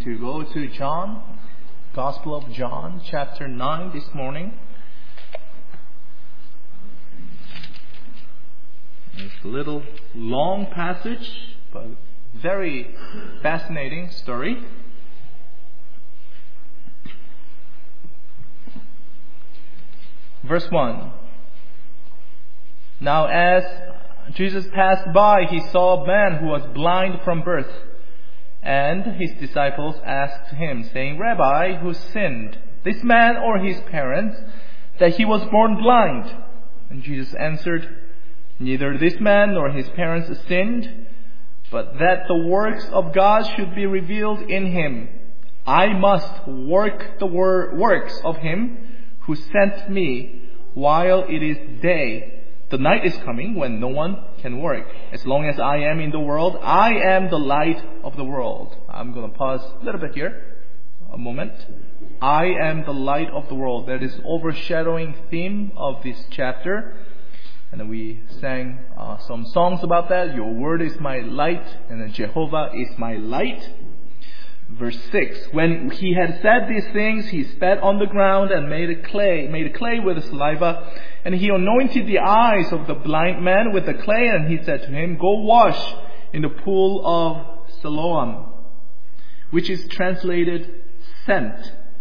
to go to John, Gospel of John, chapter 9 this morning. It's a little long passage, but very fascinating story. Verse 1. Now as Jesus passed by, he saw a man who was blind from birth. And his disciples asked him, saying, Rabbi, who sinned, this man or his parents, that he was born blind? And Jesus answered, Neither this man nor his parents sinned, but that the works of God should be revealed in him. I must work the works of him who sent me while it is day. The night is coming when no one can work. As long as I am in the world, I am the light of the world. I'm going to pause a little bit here. A moment. I am the light of the world. That is overshadowing theme of this chapter. And we sang some songs about that. Your word is my light, and then Jehovah is my light. Verse 6. When he had said these things, he spat on the ground and made a clay with saliva. And he anointed the eyes of the blind man with the clay, and he said to him, Go wash in the pool of Siloam, which is translated sent.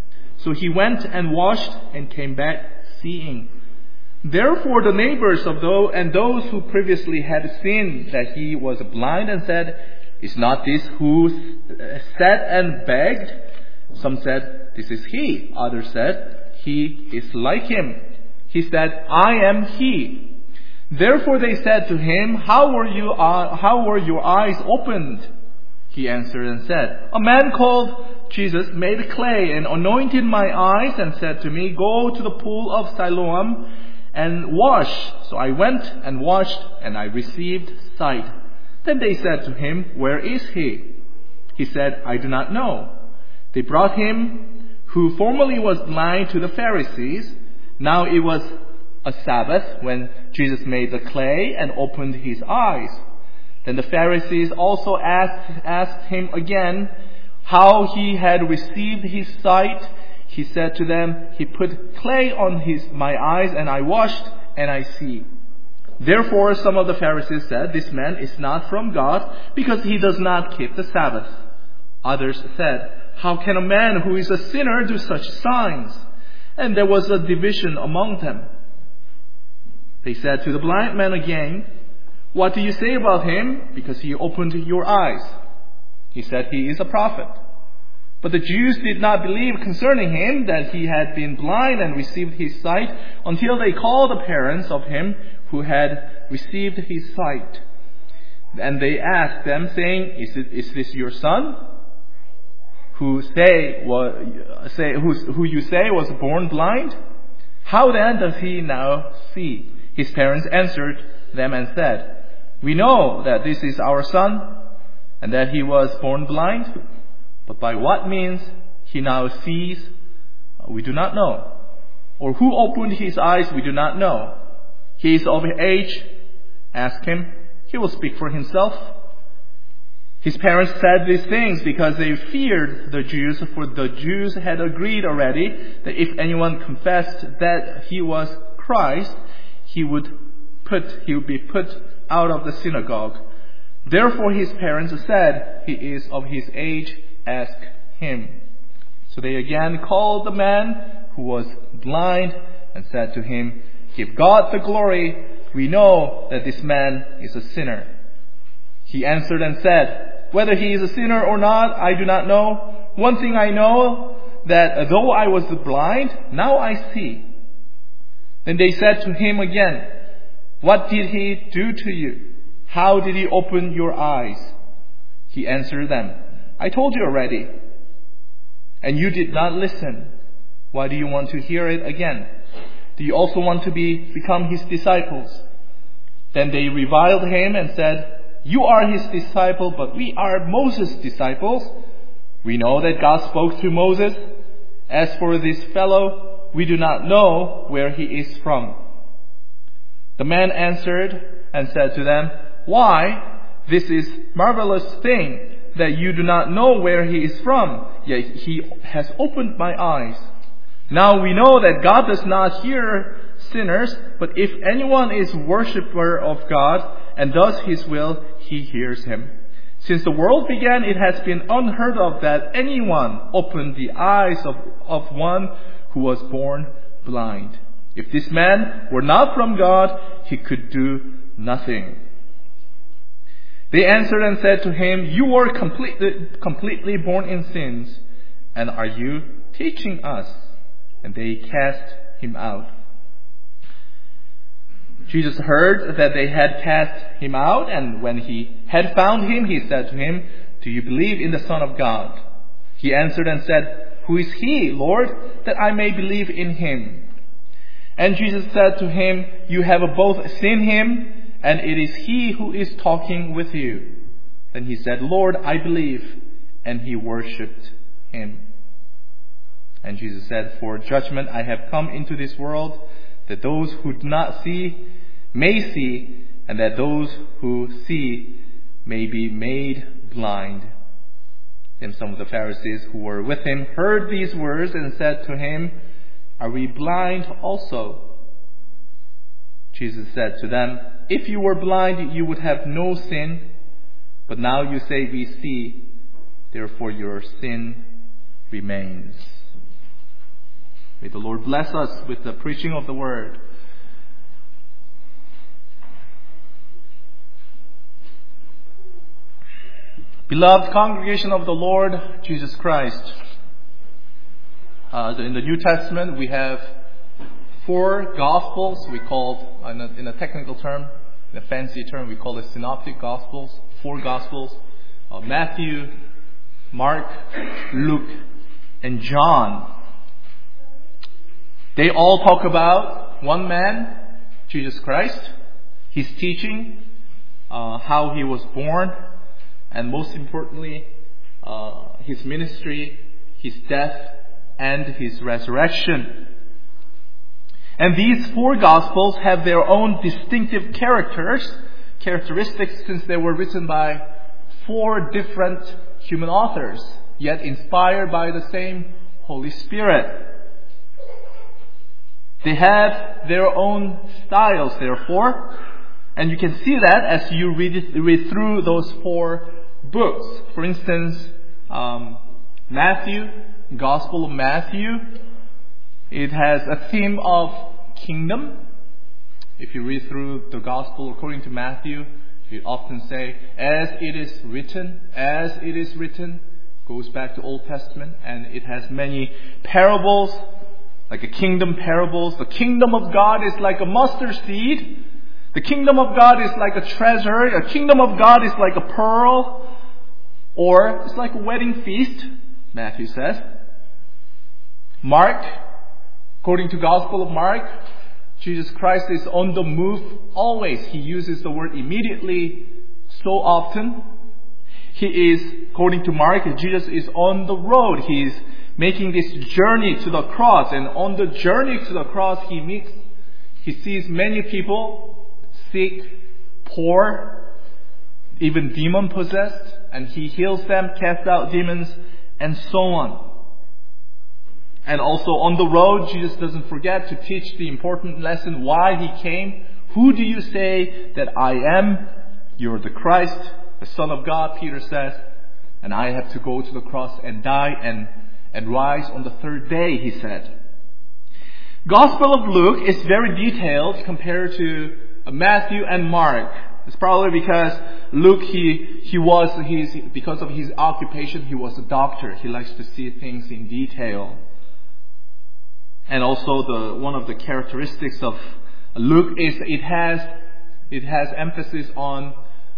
So he went and washed and came back seeing. Therefore the neighbors of those who previously had seen that he was blind and said, Is not this who sat and begged? Some said, This is he. Others said, He is like him. He said, I am he. Therefore they said to him, How were your eyes opened? He answered and said, A man called Jesus made clay and anointed my eyes and said to me, Go to the pool of Siloam and wash. So I went and washed, and I received sight. Then they said to him, Where is he? He said, I do not know. They brought him, who formerly was blind, to the Pharisees. Now it was a Sabbath when Jesus made the clay and opened his eyes. Then the Pharisees also asked him again how he had received his sight. He said to them, He put clay on my eyes, and I washed, and I see. Therefore some of the Pharisees said, This man is not from God, because he does not keep the Sabbath. Others said, How can a man who is a sinner do such signs? And there was a division among them. They said to the blind man again, What do you say about him? Because he opened your eyes. He said, He is a prophet. But the Jews did not believe concerning him that he had been blind and received his sight until they called the parents of him who had received his sight. And they asked them, saying, Is this your son? Who you say was born blind? How then does he now see? His parents answered them and said, We know that this is our son, and that he was born blind, but by what means he now sees, we do not know. Or who opened his eyes, we do not know. He is of age. Ask him. He will speak for himself. His parents said these things because they feared the Jews, for the Jews had agreed already that if anyone confessed that he was Christ, he would be put out of the synagogue. Therefore his parents said, He is of his age, ask him. So they again called the man who was blind and said to him, Give God the glory. We know that this man is a sinner. He answered and said, Whether he is a sinner or not, I do not know. One thing I know, that though I was blind, now I see. Then they said to him again, What did he do to you? How did he open your eyes? He answered them, I told you already, and you did not listen. Why do you want to hear it again? Do you also want to become his disciples? Then they reviled him and said, You are his disciple, but we are Moses' disciples. We know that God spoke to Moses. As for this fellow, we do not know where he is from. The man answered and said to them, Why? This is marvelous thing that you do not know where he is from, yet he has opened my eyes. Now we know that God does not hear sinners, but if anyone is worshipper of God and does his will, he hears him. Since the world began, it has been unheard of that anyone opened the eyes of one who was born blind. If this man were not from God, he could do nothing. They answered and said to him, you were completely born in sins, and are you teaching us? And they cast him out. Jesus heard that they had cast him out, and when he had found him, he said to him, do you believe in the Son of God? He answered and said, who is he, Lord, that I may believe in him? And Jesus said to him, you have both seen him, and it is he who is talking with you. Then he said, Lord, I believe. And he worshipped him. And Jesus said, for judgment I have come into this world, that those who do not see may see, and that those who see may be made blind. Then some of the Pharisees who were with him heard these words and said to him, are we blind also? Jesus said to them, if you were blind, you would have no sin, but now you say we see, therefore your sin remains. May the Lord bless us with the preaching of the word. Beloved congregation of the Lord Jesus Christ, in the New Testament we have 4 Gospels. We call, in a technical term, in a fancy term, we call it Synoptic Gospels. 4 Gospels: Matthew, Mark, Luke, and John. They all talk about one man, Jesus Christ, his teaching, how he was born, and most importantly, his ministry, his death, and his resurrection. And these 4 Gospels have their own distinctive characteristics, since they were written by 4 different human authors, yet inspired by the same Holy Spirit. They have their own styles, therefore, and you can see that as you read through those 4 books. For instance, Matthew, Gospel of Matthew, it has a theme of kingdom. If you read through the Gospel according to Matthew, you often say, as it is written, goes back to Old Testament, and it has many parables, like a kingdom parables. The kingdom of God is like a mustard seed. The kingdom of God is like a treasure. The kingdom of God is like a pearl. Or it's like a wedding feast, Matthew says. Mark, according to Gospel of Mark, Jesus Christ is on the move always. He uses the word immediately so often. He is, according to Mark, Jesus is on the road. He is making this journey to the cross. And on the journey to the cross, he sees many people sick, poor, even demon-possessed. And he heals them, casts out demons, and so on. And also on the road, Jesus doesn't forget to teach the important lesson why he came. Who do you say that I am? You're the Christ, the Son of God, Peter says. And I have to go to the cross and die and rise on the 3rd day, he said. Gospel of Luke is very detailed compared to Matthew and Mark. It's probably because Luke, because of his occupation, he was a doctor. He likes to see things in detail. And also one of the characteristics of Luke is it has emphasis on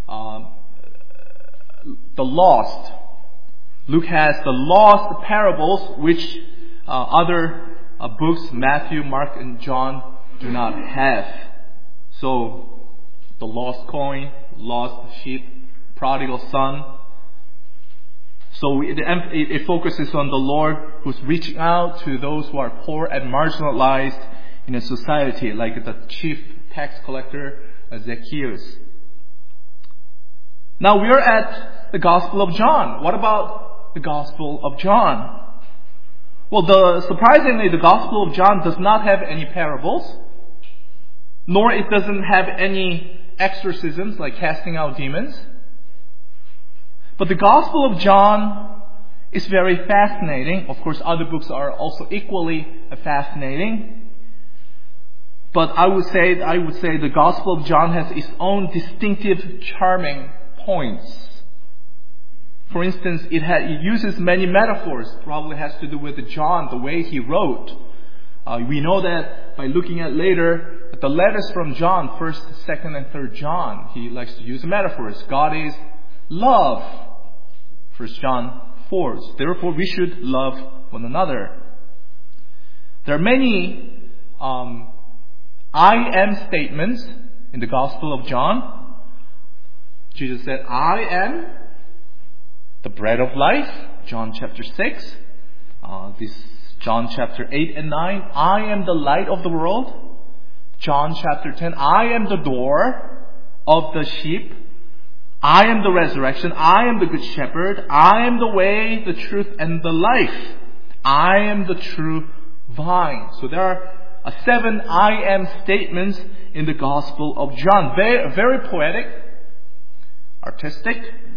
the lost. Luke has the lost parables, which other books, Matthew, Mark, and John, do not have. So, the lost coin, lost sheep, prodigal son. So it focuses on the Lord who's reaching out to those who are poor and marginalized in a society, like the chief tax collector Zacchaeus. Now we are at the Gospel of John. What about the Gospel of John? Well, surprisingly, the Gospel of John does not have any parables, nor it doesn't have any exorcisms like casting out demons. But the Gospel of John is very fascinating. Of course, other books are also equally fascinating. But I would say the Gospel of John has its own distinctive, charming points. For instance, it uses many metaphors. Probably has to do with John, the way he wrote. We know that by looking at later the letters from John, 1st, 2nd, and 3rd John, he likes to use metaphors. God is love, 1 John 4. Therefore, we should love one another. There are many I am statements in the Gospel of John. Jesus said, I am the bread of life, John chapter 6. This John chapter 8 and 9. I am the light of the world. John chapter 10. I am the door of the sheep. I am the resurrection. I am the good shepherd. I am the way, the truth, and the life. I am the true vine. So there are 7 I am statements in the Gospel of John. Very poetic, artistic.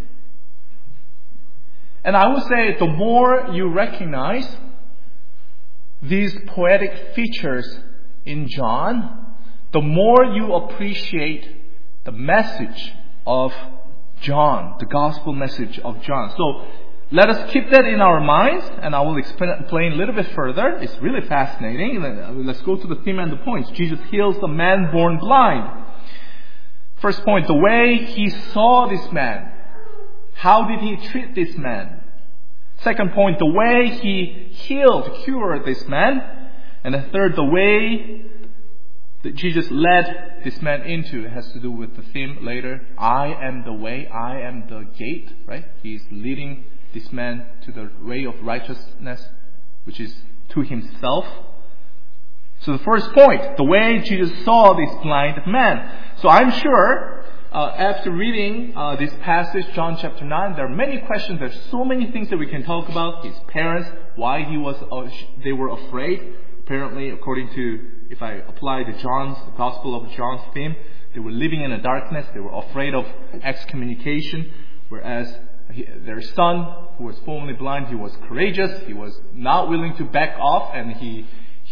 And I would say the more you recognize these poetic features in John, the more you appreciate the message of John, the gospel message of John. So let us keep that in our minds, and I will explain a little bit further. It's really fascinating. Let's go to the theme and the points. Jesus heals the man born blind. First point, the way he saw this man. How did he treat this man? Second point, the way he cured this man. And the third, the way that Jesus led this man into. It has to do with the theme later. I am the way, I am the gate, right? He's leading this man to the way of righteousness, which is to himself. So the first point, the way Jesus saw this blind man. So I'm sure after reading this passage, John chapter 9, there are many questions. There's so many things that we can talk about. His parents, why they were afraid. Apparently, according to, if I apply the Gospel of John's theme, they were living in a darkness. They were afraid of excommunication. Whereas their son, who was formerly blind, he was courageous. He was not willing to back off, and he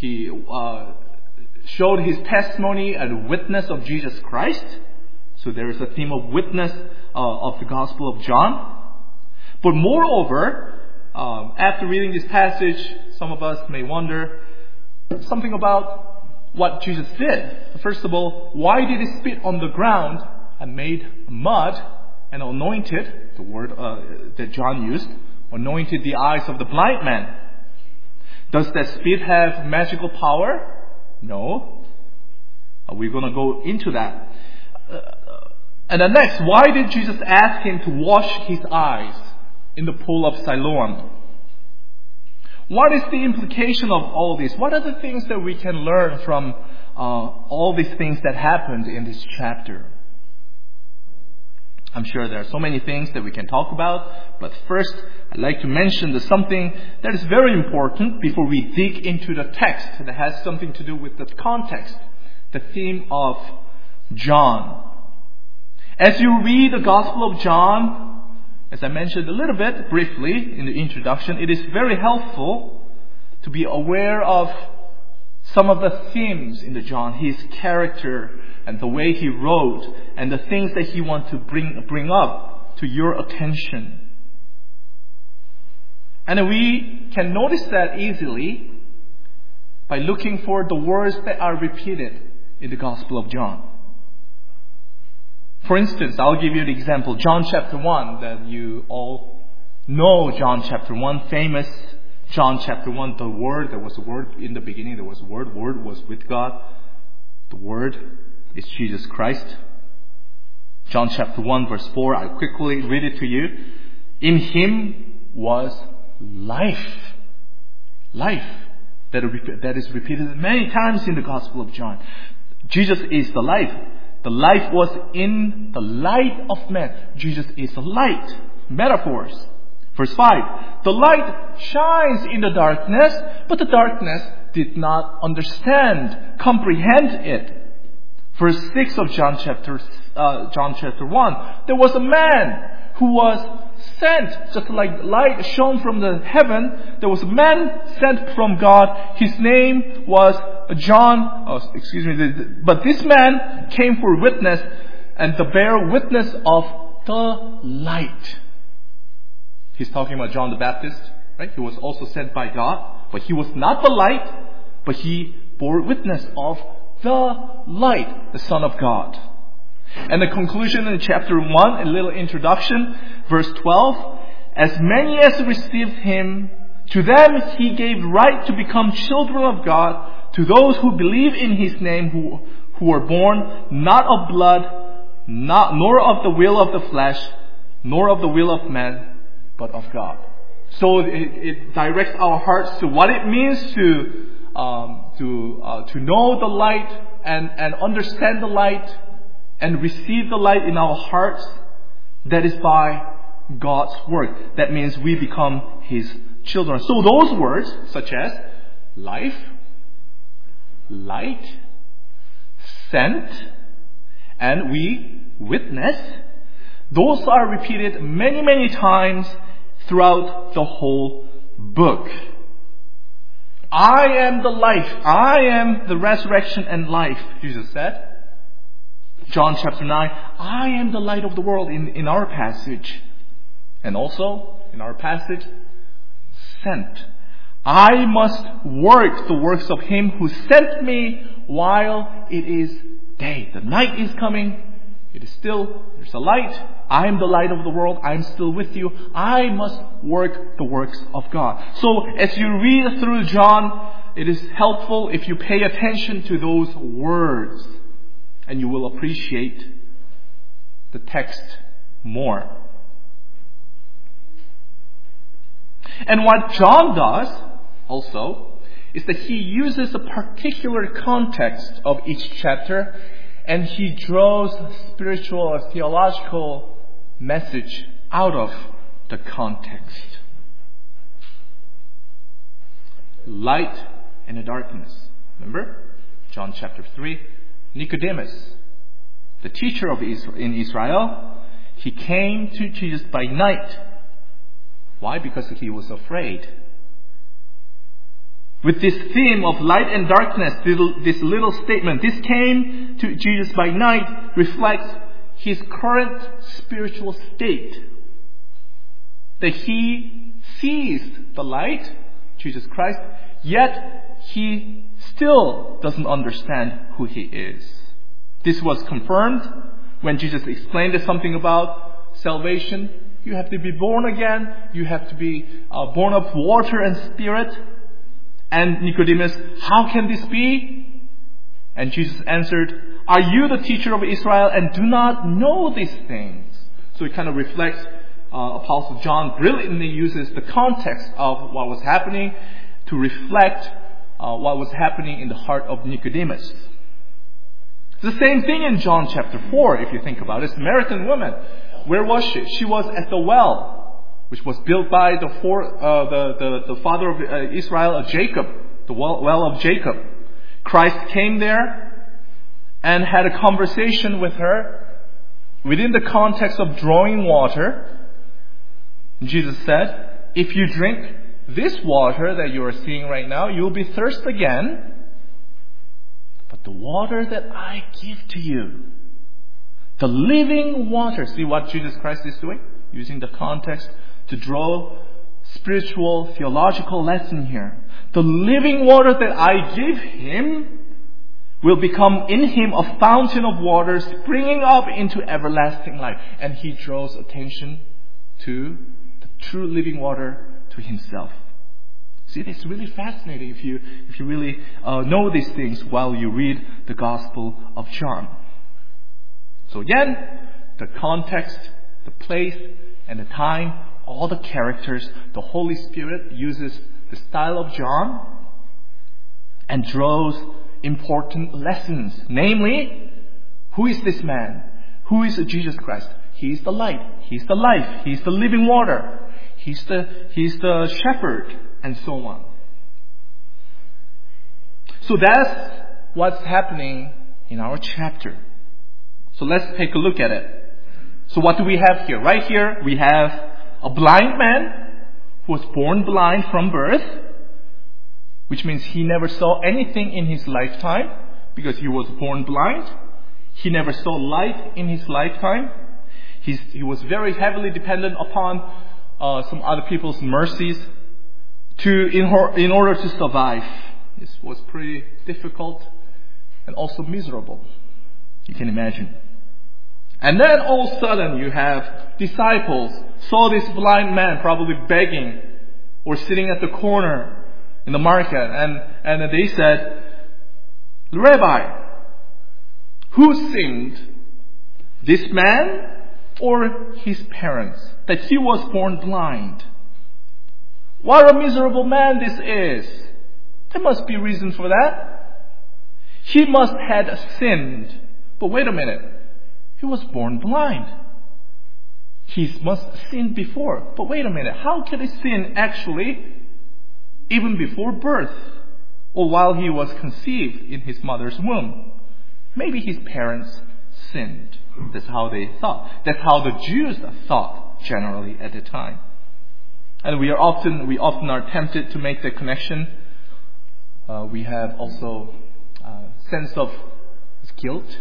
showed his testimony and witness of Jesus Christ. So there is a theme of witness of the Gospel of John. But moreover, after reading this passage, some of us may wonder something about what Jesus did. First of all, why did he spit on the ground and made mud and anointed, the word that John used, anointed the eyes of the blind man? Does that spit have magical power? No. We're going to go into that. And then next, why did Jesus ask him to wash his eyes in the pool of Siloam? What is the implication of all this? What are the things that we can learn from all these things that happened in this chapter? I'm sure there are so many things that we can talk about, but first I'd like to mention something that is very important before we dig into the text that has something to do with the context, the theme of John. As you read the Gospel of John, as I mentioned a little bit briefly in the introduction, it is very helpful to be aware of some of the themes in the John, his character and the way he wrote and the things that he wants to bring up to your attention. And we can notice that easily by looking for the words that are repeated in the Gospel of John. For instance, I'll give you an example. John chapter 1, that you all know John chapter 1, famous John chapter 1, the Word, there was a Word in the beginning, there was a Word was with God. The Word is Jesus Christ. John chapter 1 verse 4, I'll quickly read it to you. In Him was life. Life. That is repeated many times in the Gospel of John. Jesus is the life. The life was in the light of man. Jesus is the light. metaphors. Verse 5, the light shines in the darkness, but the darkness did not understand, comprehend it. Verse 6 of John chapter 1, there was a man who was sent, just like light shone from the heaven. There was a man sent from God. His name was John. But this man came for witness and to bear witness of the light. He's talking about John the Baptist, right? He was also sent by God, but he was not the light, but he bore witness of the light, the Son of God. And the conclusion in chapter 1, a little introduction, verse 12. As many as received him, to them he gave right to become children of God, to those who believe in his name, who were born not of blood, nor of the will of the flesh, nor of the will of man, but of God. So it directs our hearts to what it means to know the light and understand the light and receive the light in our hearts. That is by God's work. That means we become his children. So those words such as life, light, sent, and we witness, those are repeated many, many times throughout the whole book. I am the life. I am the resurrection and life, Jesus said. John chapter 9, I am the light of the world in our passage. And also, in our passage, sent. I must work the works of him who sent me while it is day. The night is coming. It is still, there's a light. I am the light of the world. I am still with you. I must work the works of God. So as you read through John, it is helpful if you pay attention to those words. And you will appreciate the text more. And what John does also is that he uses a particular context of each chapter and he draws spiritual or theological message out of the context. Light and the darkness. Remember? John chapter 3. Nicodemus, the teacher in Israel, he came to Jesus by night. Why? Because he was afraid. With this theme of light and darkness, this little statement, this came to Jesus by night, reflects his current spiritual state. That he sees the light, Jesus Christ, yet he still doesn't understand who he is. This was confirmed when Jesus explained something about salvation. You have to be born again. You have to be born of water and spirit. And Nicodemus, how can this be? And Jesus answered, are you the teacher of Israel and do not know these things? So it kind of reflects Apostle John brilliantly uses the context of what was happening to reflect what was happening in the heart of Nicodemus. It's the same thing in John chapter 4, if you think about it. Samaritan woman, where was she? She was at the well, which was built by the father of Israel, Jacob, the well of Jacob. Christ came there and had a conversation with her within the context of drawing water. Jesus said, if you drink this water that you are seeing right now, you will be thirsty again. But the water that I give to you, the living water. See what Jesus Christ is doing? Using the context to draw spiritual, theological lesson here. The living water that I give him will become in him a fountain of water springing up into everlasting life. And he draws attention to the true living water to himself. See, it's really fascinating if you really know these things while you read the Gospel of John. So again, the context, the place, and the time, all the characters, the Holy Spirit uses the style of John and draws important lessons. Namely, who is this man? Who is Jesus Christ? He's the light. He's the life. He's the living water. He's the shepherd, and so on. So that's what's happening in our chapter. So let's take a look at it. So what do we have here? Right here we have a blind man who was born blind from birth, which means he never saw anything in his lifetime because he was born blind. He never saw light in his lifetime. He was very heavily dependent upon some other people's mercies in order to survive. This was pretty difficult and also miserable. You can imagine. And then all of a sudden you have disciples saw this blind man probably begging or sitting at the corner in the market, and they said, Rabbi, who sinned, this man or his parents, that he was born blind? What a miserable man this is. There must be reason for that. He must have sinned. But wait a minute. He was born blind. He must have sinned before. But wait a minute. How could he sin actually even before birth or while he was conceived in his mother's womb? Maybe his parents sinned. That's how they thought. That's how the Jews thought generally at the time. And we often are tempted to make the connection. We have also a sense of guilt.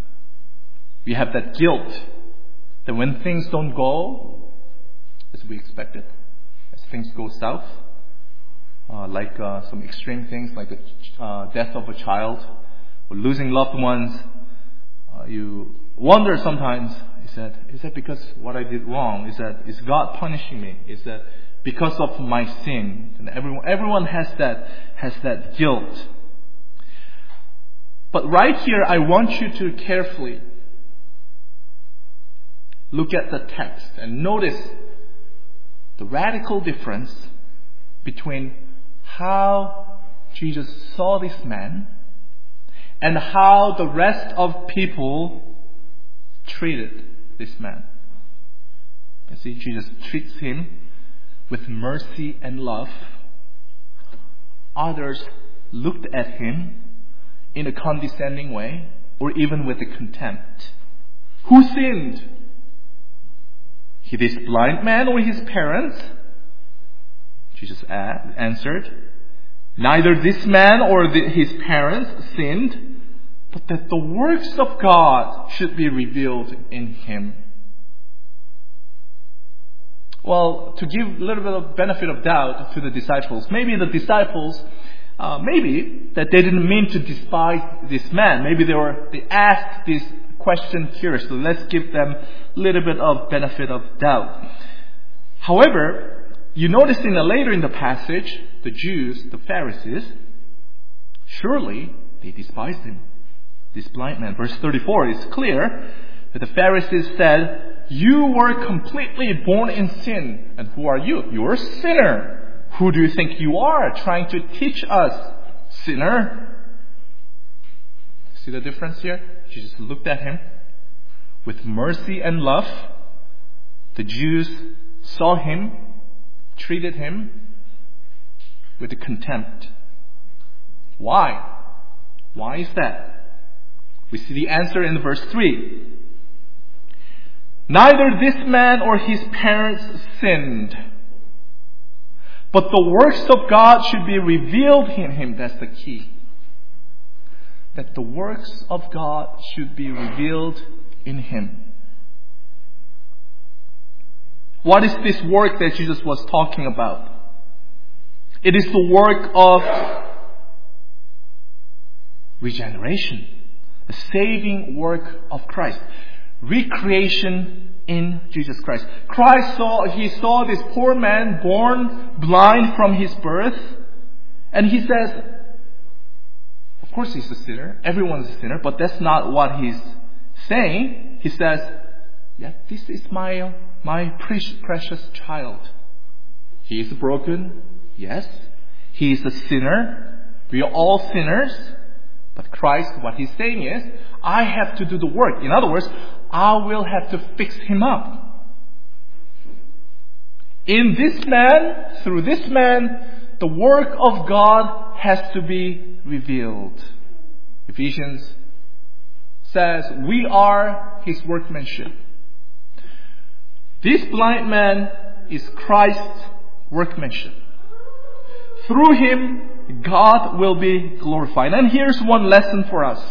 We have that guilt that when things don't go as we expected, as things go south, like some extreme things like the death of a child or losing loved ones, you wonder sometimes, is that because what I did wrong? Is God punishing me? Is that because of my sin? And everyone has that guilt. But right here, I want you to carefully look at the text and notice the radical difference between how Jesus saw this man and how the rest of people treated this man. You see, Jesus treats him with mercy and love. Others looked at him in a condescending way or even with a contempt. Who sinned? This blind man or his parents? Jesus answered, neither this man or his parents sinned, but that the works of God should be revealed in him. Well, to give a little bit of benefit of doubt to the disciples, maybe the disciples, maybe that they didn't mean to despise this man. Maybe they asked this question curiously. Let's give them a little bit of benefit of doubt. However, you notice later in the passage, the Jews, the Pharisees, surely they despised him. This blind man. Verse 34 is clear that the Pharisees said, you were completely born in sin. And who are you? You're a sinner. Who do you think you are trying to teach us, sinner? See the difference here? Jesus looked at him with mercy and love. The Jews saw him, treated him with contempt. Why? Why is that? We see the answer in verse 3. Neither this man or his parents sinned, but the works of God should be revealed in him. That's the key. That the works of God should be revealed in him. What is this work that Jesus was talking about? It is the work of regeneration, the saving work of Christ, recreation in Jesus Christ. He saw this poor man born blind from his birth, and he says, of course he's a sinner. Everyone's a sinner, but that's not what he's saying. He says, yeah, this is my precious child. He is broken. Yes. He is a sinner. We are all sinners. But Christ, what he's saying is, I have to do the work. In other words, I will have to fix him up. In this man, through this man, the work of God has to be revealed. Ephesians says, we are his workmanship. This blind man is Christ's workmanship. Through him, God will be glorified. And here's one lesson for us.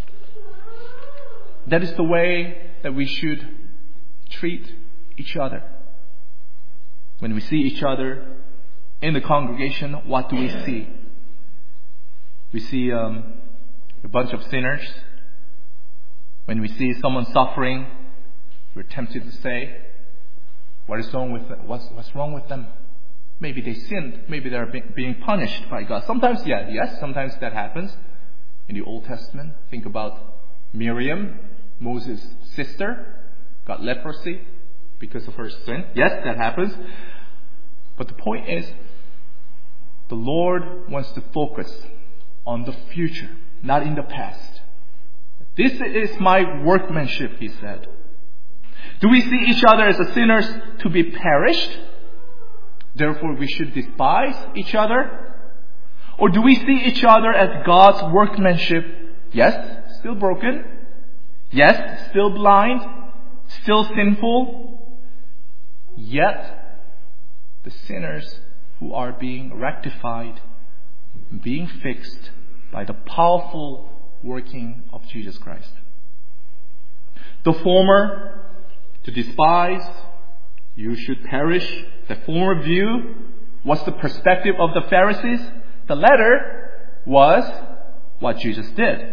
That is the way that we should treat each other. When we see each other in the congregation, what do we see? We see a bunch of sinners. When we see someone suffering, we're tempted to say, what's wrong with them? Maybe they sinned. Maybe they're being punished by God. Sometimes, sometimes that happens. In the Old Testament, think about Miriam, Moses' sister, got leprosy because of her sin. Yes, that happens. But the point is, the Lord wants to focus on the future, not in the past. This is my workmanship, he said. Do we see each other as the sinners to be perished? Therefore, we should despise each other? Or do we see each other as God's workmanship? Yes, still broken. Yes, still blind. Still sinful. Yet, the sinners who are being rectified, being fixed by the powerful working of Jesus Christ. The former, to despise, you should perish. The former view was the perspective of the Pharisees. The latter was what Jesus did.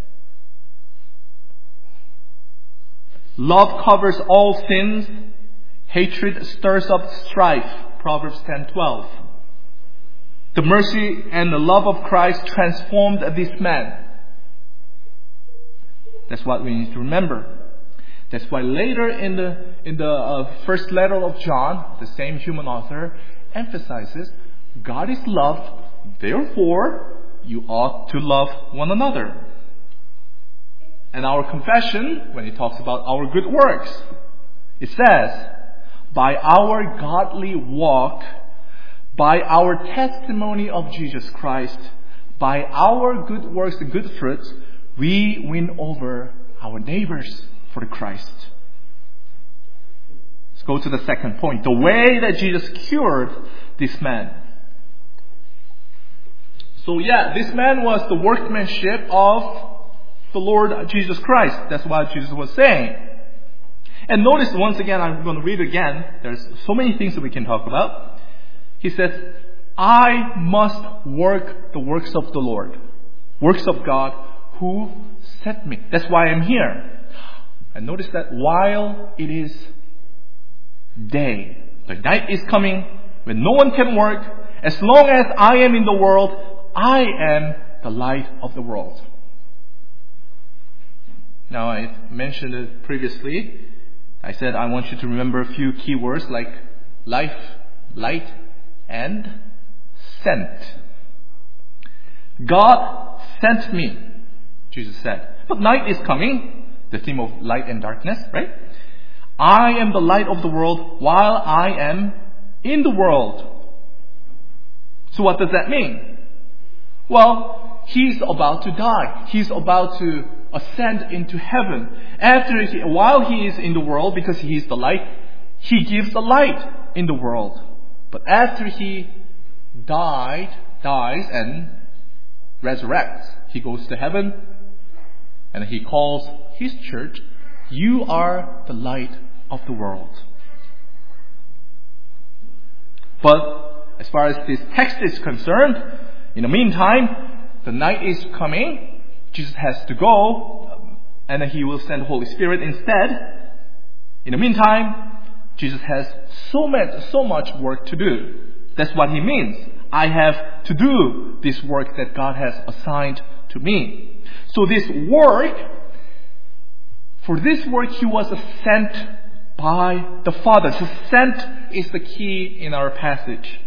Love covers all sins. Hatred stirs up strife. Proverbs 10:12. The mercy and the love of Christ transformed this man. That's what we need to remember. That's why later in the first letter of John, the same human author emphasizes, God is love, therefore you ought to love one another. And our confession, when it talks about our good works, it says, by our godly walk, by our testimony of Jesus Christ, by our good works and good fruits, we win over our neighbors for Christ. Let's go to the second point. The way that Jesus cured this man. So this man was the workmanship of the Lord Jesus Christ. That's what Jesus was saying. And notice once again, I'm going to read again. There's so many things that we can talk about. He says, I must work the works of the Lord. Works of God who sent me. That's why I'm here. And notice that while it is day, the night is coming when no one can work. As long as I am in the world, I am the light of the world. Now I mentioned it previously. I said I want you to remember a few key words like life, light, and sent. God sent me, Jesus said. But night is coming. The theme of light and darkness, right? I am the light of the world while I am in the world. So what does that mean? Well, he's about to die. He's about to ascend into heaven. While he is in the world, because he is the light, he gives the light in the world. But after he dies and resurrects, he goes to heaven and he calls his church, you are the light of the world. But as far as this text is concerned, in the meantime, the night is coming. Jesus has to go, and then he will send the Holy Spirit instead. In the meantime, Jesus has so much work to do. That's what he means. I have to do this work that God has assigned to me. So for this work he was sent by the Father. So sent is the key in our passage.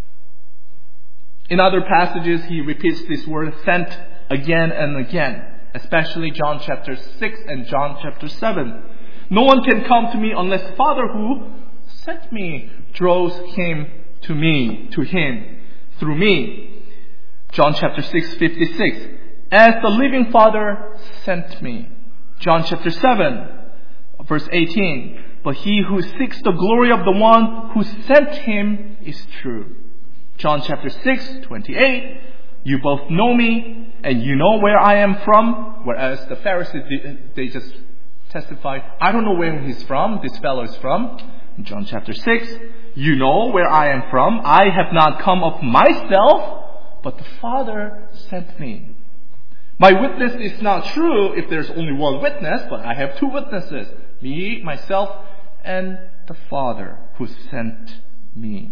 In other passages he repeats this word sent again and again. especially John chapter 6 and John chapter 7. No one can come to me unless the Father who sent me draws him to him through me. John chapter 6:56. As the living Father sent me. John chapter 7, verse 18. But he who seeks the glory of the one who sent him is true. John chapter 6:28. You both know me and you know where I am from. Whereas the Pharisees, they just testified, I don't know where he's from, this fellow is from. John chapter 6. You know where I am from. I have not come of myself, but the Father sent me. My witness is not true if there's only one witness, but I have two witnesses. Me, myself, and the Father who sent me.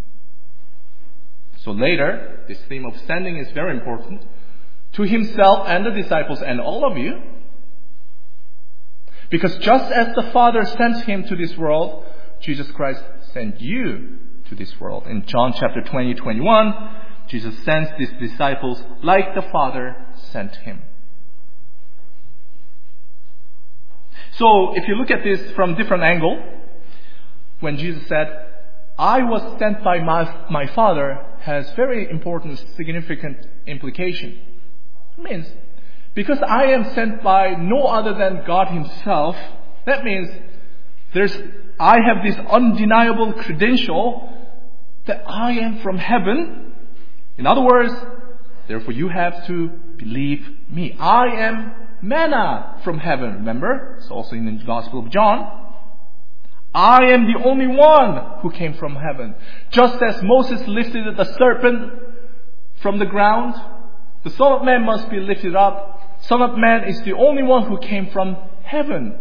So later, this theme of sending is very important to himself and the disciples and all of you. Because just as the Father sent him to this world, Jesus Christ sent you to this world. In John chapter 20:21, Jesus sends his disciples like the Father sent him. So if you look at this from a different angle, when Jesus said, I was sent by my Father, has very important, significant implication. It means, because I am sent by no other than God himself, that means I have this undeniable credential that I am from heaven. In other words, therefore you have to believe me. I am manna from heaven, remember? It's also in the Gospel of John. I am the only one who came from heaven. Just as Moses lifted the serpent from the ground, the Son of Man must be lifted up. Son of Man is the only one who came from heaven.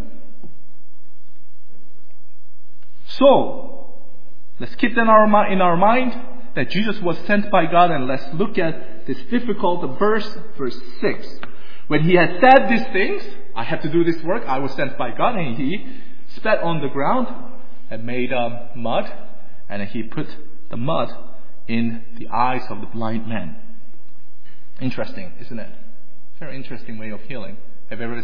So, let's keep that in our mind that Jesus was sent by God, and let's look at this difficult verse 6. When he had said these things, I have to do this work, I was sent by God, and he spat on the ground and made mud, and he put the mud in the eyes of the blind man. Interesting, isn't it? Very interesting way of healing. Have you ever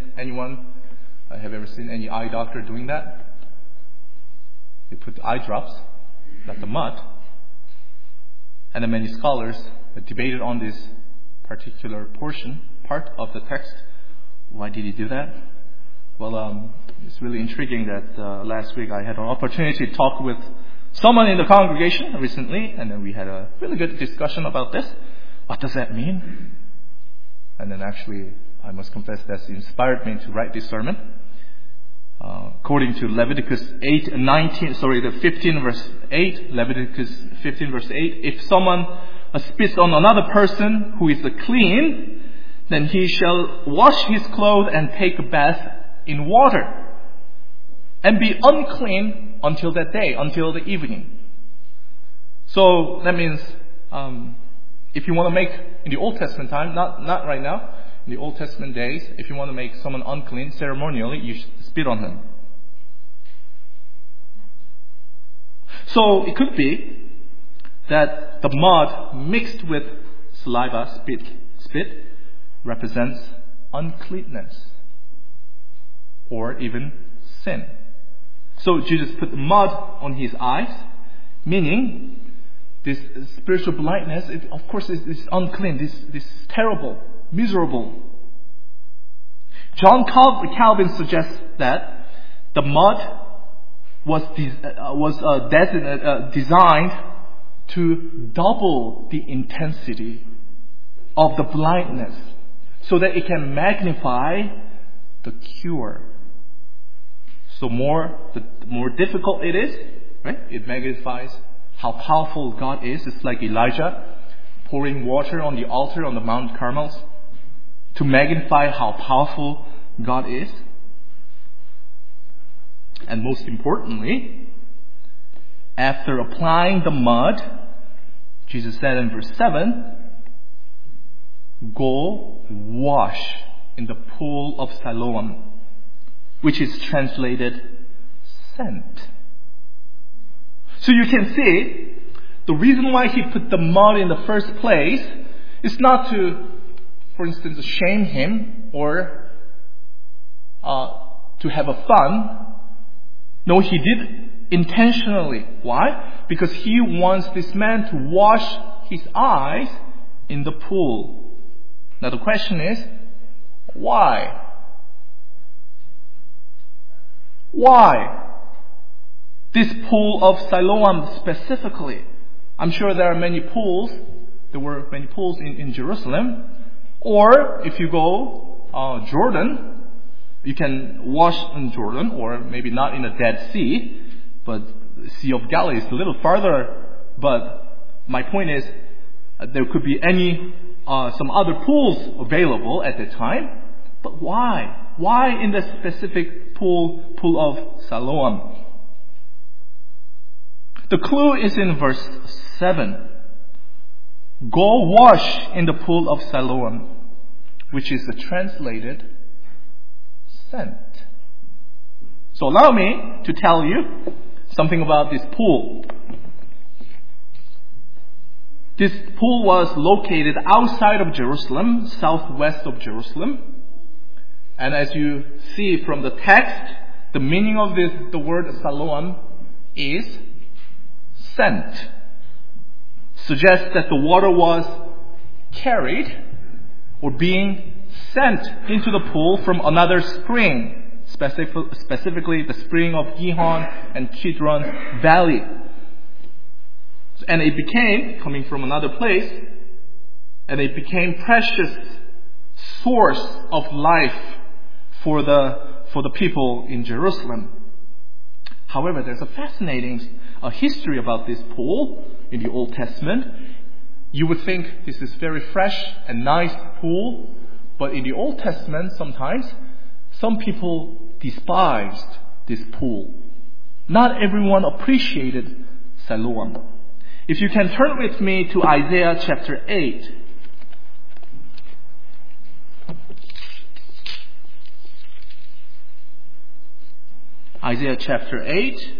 seen any eye doctor doing that? They put eye drops, not the mud. And then many scholars debated on this particular part of the text. Why did he do that? Well, it's really intriguing that last week I had an opportunity to talk with someone in the congregation recently, and then we had a really good discussion about this. What does that mean? And then actually, I must confess that's inspired me to write this sermon. According to Leviticus 15 verse 8, Leviticus 15 verse 8, if someone spits on another person who is clean, then he shall wash his clothes and take a bath in water, and be unclean until that day, until the evening. So that means, if you want to make, in the Old Testament time, not right now, in the Old Testament days, if you want to make someone unclean ceremonially, you should spit on him. So it could be that the mud mixed with saliva, spit, represents uncleanness or even sin. So Jesus put the mud on his eyes, meaning this spiritual blindness, of course, is unclean. This is terrible, miserable. John Calvin suggests that the mud was designed to double the intensity of the blindness, so that it can magnify the cure. So the more difficult it is, right? It magnifies how powerful God is. It's like Elijah pouring water on the altar on the Mount Carmel to magnify how powerful God is. And most importantly, after applying the mud, Jesus said in verse 7, go wash in the pool of Siloam, which is translated sent. So you can see, the reason why he put the mud in the first place is not to for instance, shame him or to have a fun. No, he did intentionally. Why? Because he wants this man to wash his eyes in the pool. Now the question is, why? Why? This pool of Siloam specifically. I'm sure there are many pools. There were many pools in Jerusalem. Or if you go Jordan, you can wash in Jordan, or maybe not in the Dead Sea, but the Sea of Galilee is a little farther. But my point is, there could be some other pools available at the time. But why? Why in the specific pool of Siloam? The clue is in verse 7. Go wash in the pool of Siloam, which is translated sent. So allow me to tell you something about this pool. This pool was located outside of Jerusalem, southwest of Jerusalem. And as you see from the text, the meaning of the word Siloam is sent. Suggests that the water was carried or being sent into the pool from another spring, specifically the spring of Gihon and Kidron Valley. And it became, coming from another place, and it became precious source of life for the people in Jerusalem. However, there's a fascinating history about this pool in the Old Testament. You would think this is very fresh and nice pool, but in the Old Testament, sometimes some people despised this pool. Not everyone appreciated Siloam. If you can turn with me to Isaiah chapter 8. Isaiah chapter 8.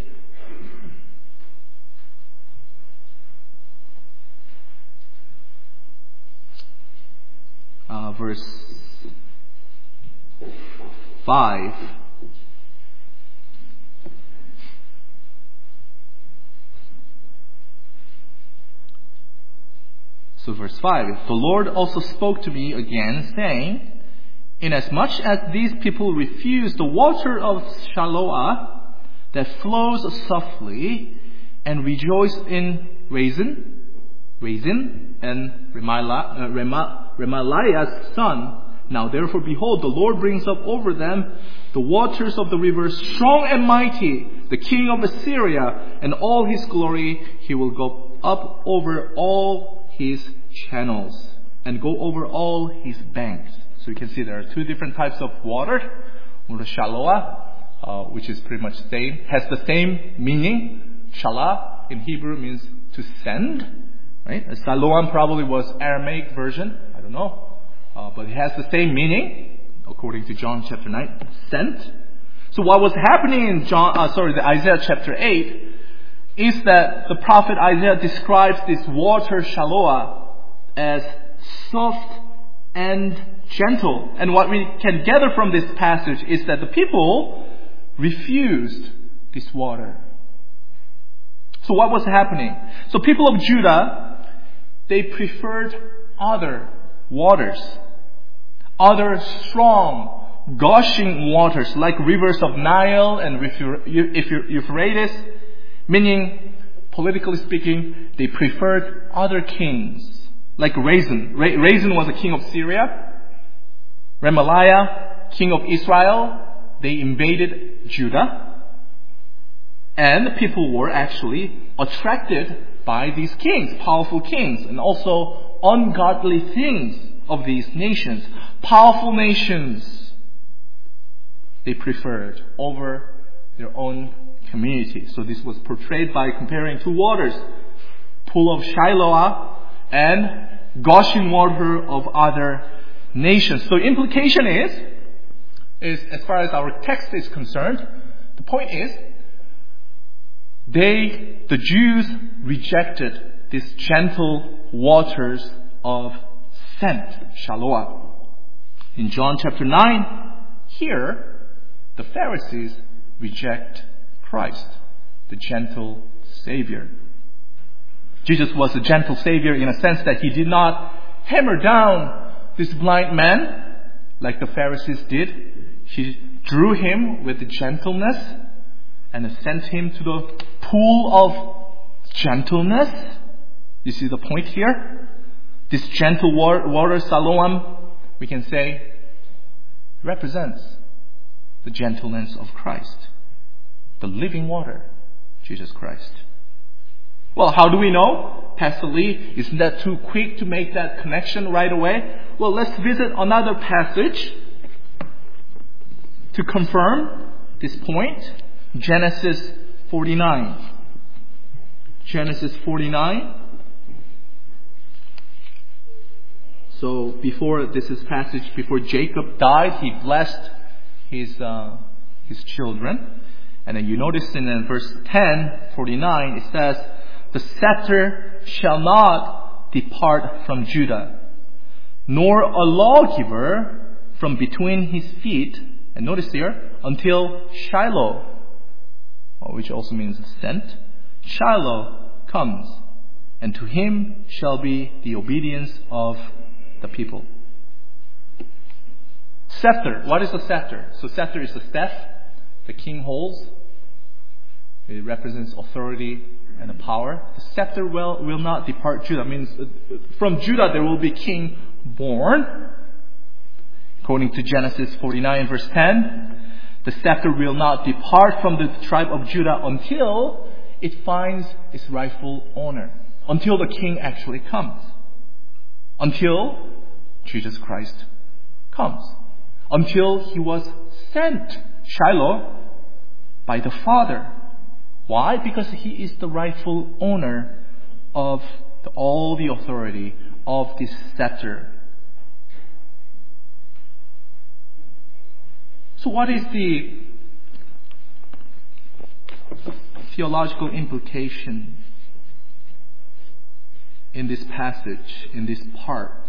Verse 5. So verse 5. The Lord also spoke to me again, saying, inasmuch as these people refuse the water of Shiloah that flows softly, and rejoice in Rezin and Remaliah's son. Now therefore, behold, the Lord brings up over them the waters of the rivers, strong and mighty, the king of Assyria, and all his glory. He will go up over all his channels and go over all his banks. So you can see there are two different types of water. The Shiloah, which is pretty much the same, has the same meaning. Shalah in Hebrew means to send. Right? Siloam probably was Aramaic version. I don't know. But it has the same meaning, according to John chapter 9, sent. So what was happening in the Isaiah chapter 8 is that the prophet Isaiah describes this water Shiloah as soft and gentle. And what we can gather from this passage is that the people refused this water. So what was happening? So people of Judah, they preferred other waters, other strong, gushing waters like rivers of Nile and Euphrates, meaning, politically speaking, they preferred other kings, like Rezin. Rezin was a king of Syria. Remaliah, king of Israel. They invaded Judah. And people were actually attracted by these kings, powerful kings, and also ungodly things of these nations. Powerful nations they preferred over their own community. So this was portrayed by comparing two waters, pool of Shiloah and gushing water of other nations. So implication is as far as our text is concerned, the point is, the Jews rejected these gentle waters of sent, Shaloah. In John chapter 9, here, the Pharisees reject Christ, the gentle Savior. Jesus was a gentle Savior in a sense that He did not hammer down this blind man like the Pharisees did. He drew him with gentleness and sent him to the pool of gentleness. You see the point here? This gentle water, Siloam, we can say, represents the gentleness of Christ. The living water, Jesus Christ. Well, how do we know? Pastor Lee, isn't that too quick to make that connection right away? Well, let's visit another passage to confirm this point. Genesis 49. Genesis 49. So before Jacob died, he blessed his children. And then you notice in verse 10, 49, it says, "The scepter shall not depart from Judah, nor a lawgiver from between his feet." And notice here, until Shiloh, which also means sent, Shiloh comes, and to him shall be the obedience of the people. Scepter. What is a scepter? So scepter is the staff the king holds. It represents authority and power. The scepter will not depart Judah. It means from Judah there will be king born. According to Genesis 49 verse 10, the scepter will not depart from the tribe of Judah until it finds its rightful owner. Until the king actually comes. Until Jesus Christ comes. Until He was sent, Shiloh, by the Father. Why? Because He is the rightful owner of all the authority of this scepter. So what is the theological implication in this passage, in this part?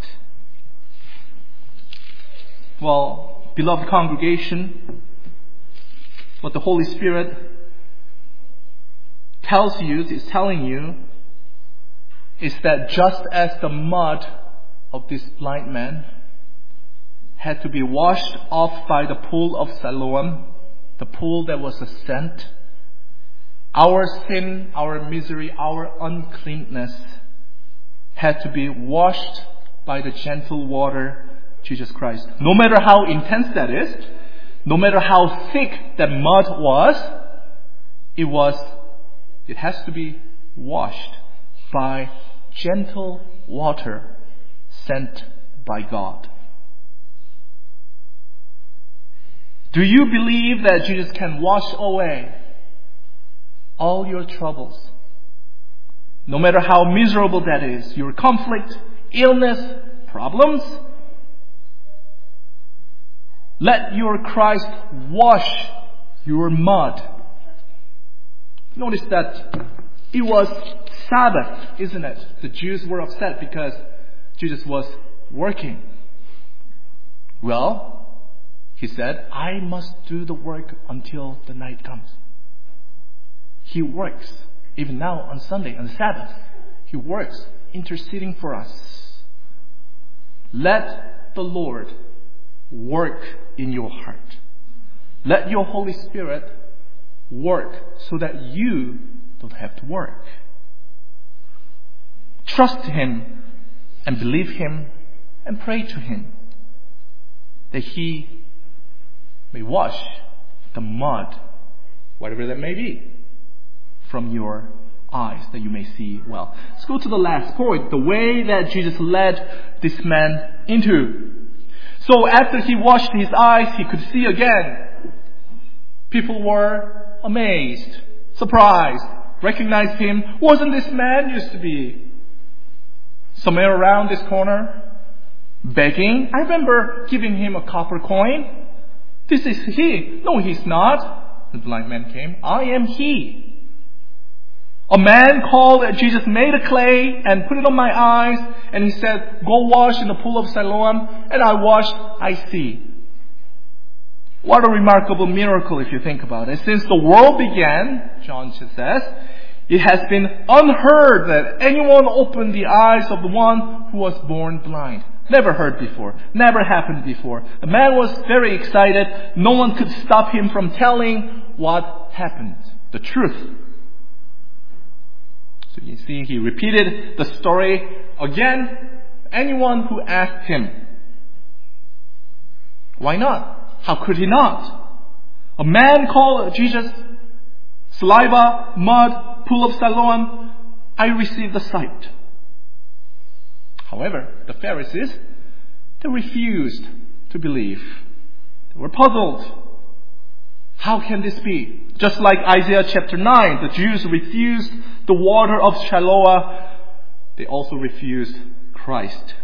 Well, beloved congregation, what the Holy Spirit is telling you, is that just as the mud of this blind man had to be washed off by the pool of Siloam, the pool that was a scent, our sin, our misery, our uncleanness had to be washed by the gentle water, Jesus Christ. No matter how intense that is, no matter how thick that mud was, it has to be washed by gentle water sent by God. Do you believe that Jesus can wash away all your troubles? No matter how miserable that is, your conflict, illness, problems, let your Christ wash your mud. Notice that it was Sabbath, isn't it? The Jews were upset because Jesus was working. Well, He said, I must do the work until the night comes. He works. Even now on Sunday, on Sabbath, He works, interceding for us. Let the Lord work in your heart. Let your Holy Spirit work so that you don't have to work. Trust Him and believe Him and pray to Him that He may wash the mud, whatever that may be, from your eyes, that you may see well. Let's go to the last point, the way that Jesus led this man into. So after He washed his eyes, he could see again. People were amazed, surprised, recognized Him. Wasn't this man used to be somewhere around this corner, begging? I remember giving him a copper coin. This is he. No, he's not. The blind man came. I am he. A man called Jesus made a clay and put it on my eyes, and he said, go wash in the pool of Siloam, and I washed, I see. What a remarkable miracle if you think about it. Since the world began, John says, it has been unheard that anyone opened the eyes of the one who was born blind. Never heard before. Never happened before. The man was very excited. No one could stop him from telling what happened. The truth. So you see, he repeated the story again. Anyone who asked him. Why not? How could he not? A man called Jesus, saliva, mud, pool of Siloam, I received the sight. However, the Pharisees, they refused to believe. They were puzzled. How can this be? Just like Isaiah chapter 9, the Jews refused the water of Shiloah. They also refused Christ.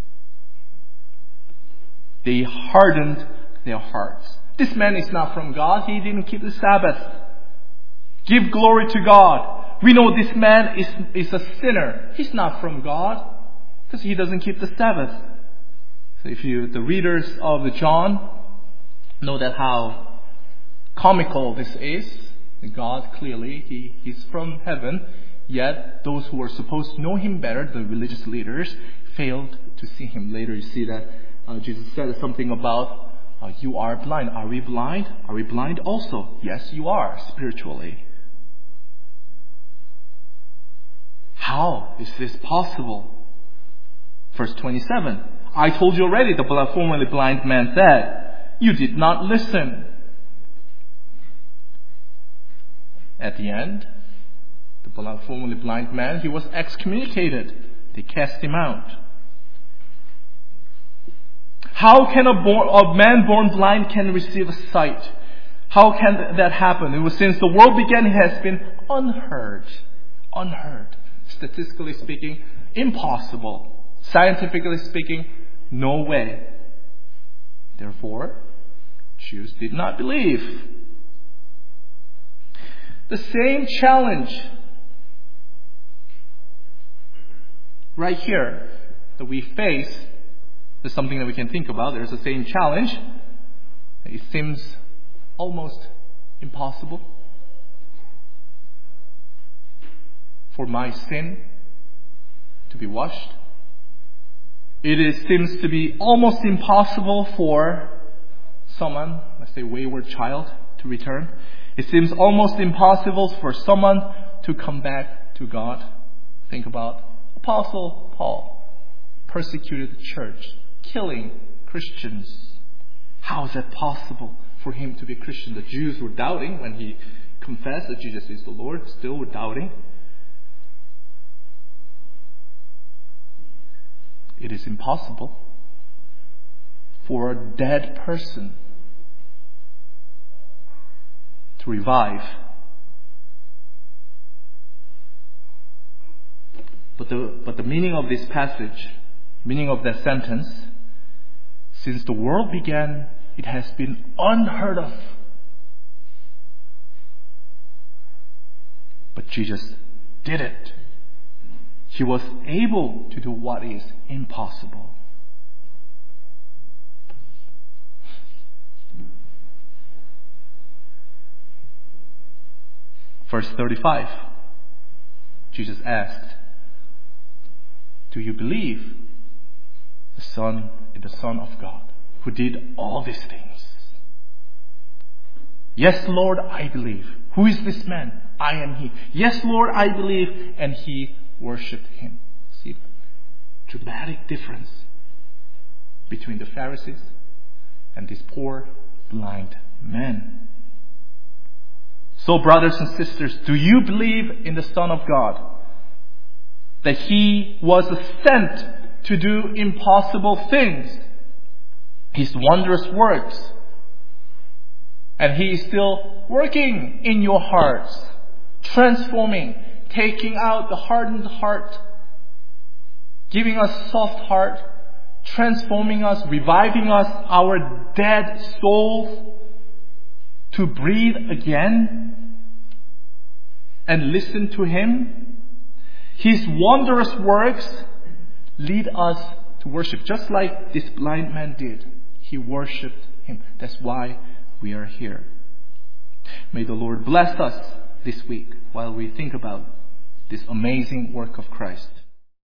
They hardened their hearts. This man is not from God. He didn't keep the Sabbath. Give glory to God. We know this man is a sinner. He's not from God because he doesn't keep the Sabbath. So if the readers of John know that how comical this is. God clearly, He's from heaven. Yet those who were supposed to know Him better, the religious leaders, failed to see Him. Later you see that Jesus said something about, you are blind. Are we blind? Are we blind also? Yes, you are, spiritually. How is this possible? Verse 27. I told you already, the formerly blind man said, you did not listen. At the end, the formerly blind man, he was excommunicated. They cast him out. How can a man born blind can receive a sight? How can that happen? It was since the world began, it has been unheard. Unheard. Statistically speaking, impossible. Scientifically speaking, no way. Therefore, Jews did not believe. The same challenge right here that we face is something that we can think about. There's the same challenge. It seems almost impossible for my sin to be washed. Seems to be almost impossible for someone, let's say wayward child, to return. It seems almost impossible for someone to come back to God. Think about Apostle Paul, persecuted the church, killing Christians. How is that possible for him to be a Christian? The Jews were doubting when he confessed that Jesus is the Lord, still were doubting. It is impossible for a dead person to revive. But the meaning of this passage, meaning of that sentence, since the world began, it has been unheard of. But Jesus did it. He was able to do what is impossible. Verse 35, Jesus asked, do you believe the Son is the Son of God, who did all these things? Yes, Lord, I believe. Who is this man? I am he. Yes, Lord, I believe. And he worshipped him. See, dramatic difference between the Pharisees and this poor blind man. So, brothers and sisters, do you believe in the Son of God? That He was sent to do impossible things. His wondrous works. And He is still working in your hearts. Transforming. Taking out the hardened heart. Giving us soft heart. Transforming us. Reviving us. Our dead souls. To breathe again. and listen to Him, His wondrous works lead us to worship, just like this blind man did. He worshipped Him. That's why we are here. May the Lord bless us this week while we think about this amazing work of Christ.